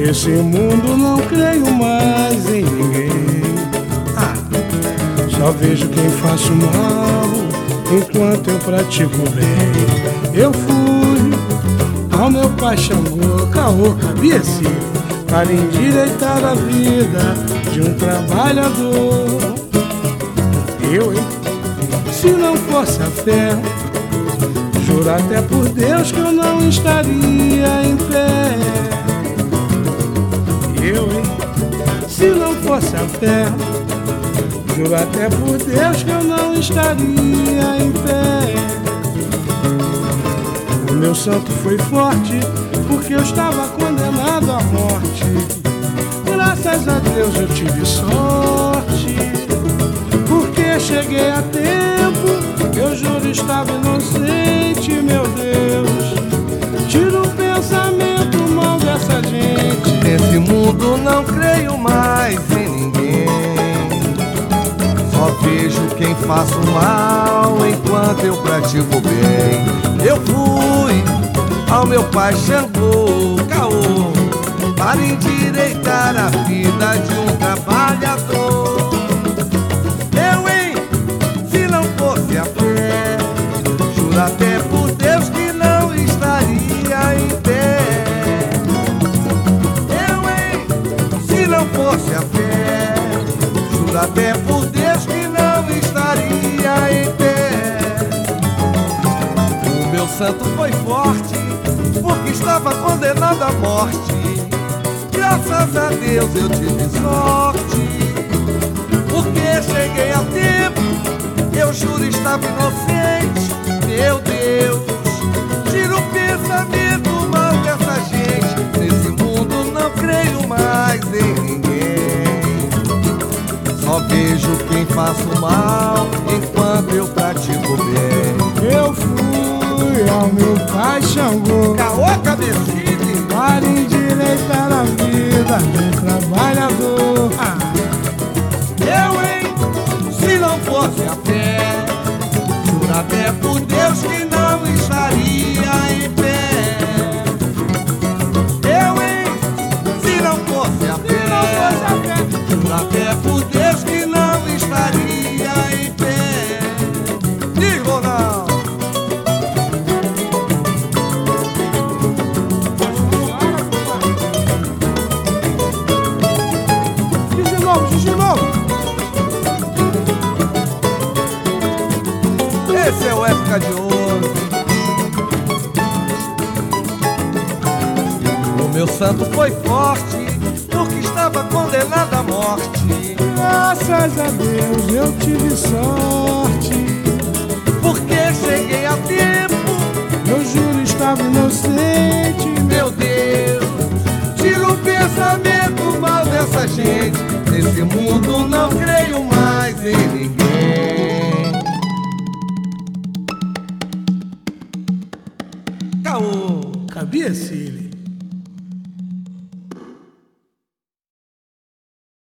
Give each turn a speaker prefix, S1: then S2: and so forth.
S1: Nesse mundo não creio mais em ninguém. Só vejo quem faço mal enquanto eu pratico o bem. Eu fui ao meu pai Xangô, caô, cabeça, para endireitar a vida de um trabalhador. Eu, hein? Se não fosse a fé, juro até por Deus que eu não estaria em pé. Eu, hein? Se não fosse a fé, juro até por Deus que eu não estaria em pé. O meu santo foi forte, porque eu estava condenado à morte. Graças a Deus eu tive sorte, porque cheguei a tempo. Eu juro estava inocente, meu Deus. Tira o pensamento mal dessa gente.
S2: Nesse mundo não creio mais em ninguém. Só vejo quem faço mal enquanto eu pratico o bem. Eu fui ao meu pai Xangô, caô, para endireitar a vida de um trabalhador. Eu, hein? Se não fosse a fé, juro até por Deus que não estaria em pé. Eu, hein? Se não fosse a fé, juro até por Deus que não estaria em pé. O meu santo foi forte, porque estava condenado à morte. Graças a Deus eu tive sorte, porque cheguei a tempo. Eu juro estava inocente, meu Deus. Tira o pensamento mal dessa gente. Nesse mundo não creio mais em ninguém. Só vejo quem faço mal enquanto eu pratico o bem.
S1: Eu fui ao meu pai Xangô,
S2: Caô, cabecinha,
S1: para endireitar a vida de um trabalhador.
S2: eu, hein? Se não fosse a fé, juro até por Deus que não estaria em pé. Eu, hein? Se não fosse a fé, juro até por Deus que não estaria em pé. Diz, Ronaldo.
S1: Diz de novo.
S2: Esse é o Época de Ouro. O meu santo foi forte, porque estava condenado à morte.
S1: Graças a Deus eu tive sorte,
S2: Porque cheguei a tempo,
S1: eu juro estava inocente,
S2: meu Deus. Tira o pensamento mal dessa gente. Nesse mundo não creio mais em ninguém. Caô.
S1: cabeça.